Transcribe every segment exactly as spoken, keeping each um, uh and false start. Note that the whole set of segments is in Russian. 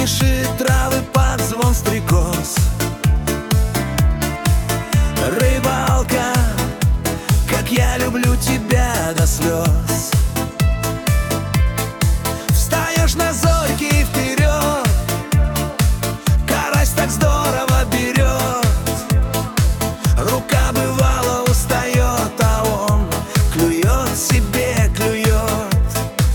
тиши травы под звон стрекоз. Рыбалка, как я люблю тебя до слез. Встаешь на зорьки и вперед, карась так здорово берет. Рука бывало устает, а он клюет себе, клюет.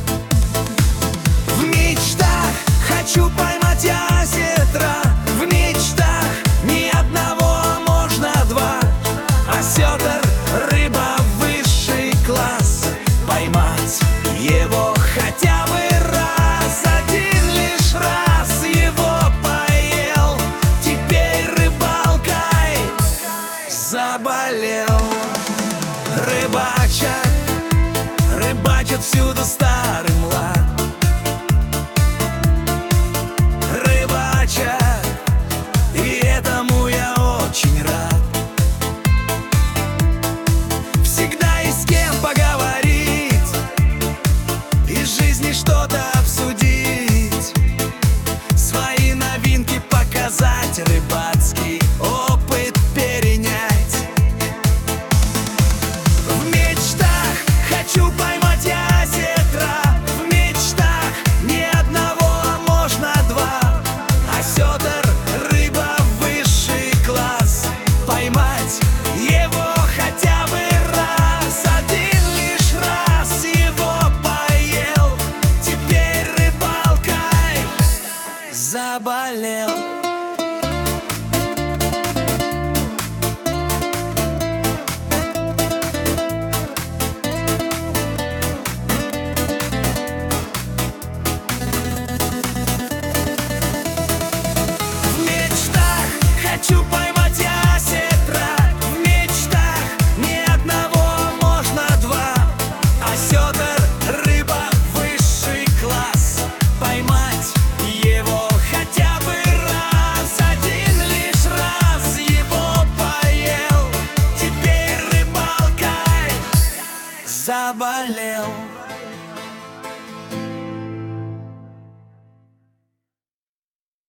В мечтах хочу поймать я осетра, в мечтах ни одного, а можно два. Осетр, рыба высший класс, поймать его хотя бы раз. Один лишь раз его поел, теперь рыбалкой заболел. Рыбачат, рыбачат всюду старый млад. Рыбачат, и этому я очень рад. Всегда есть с кем поговорить, из жизни что-то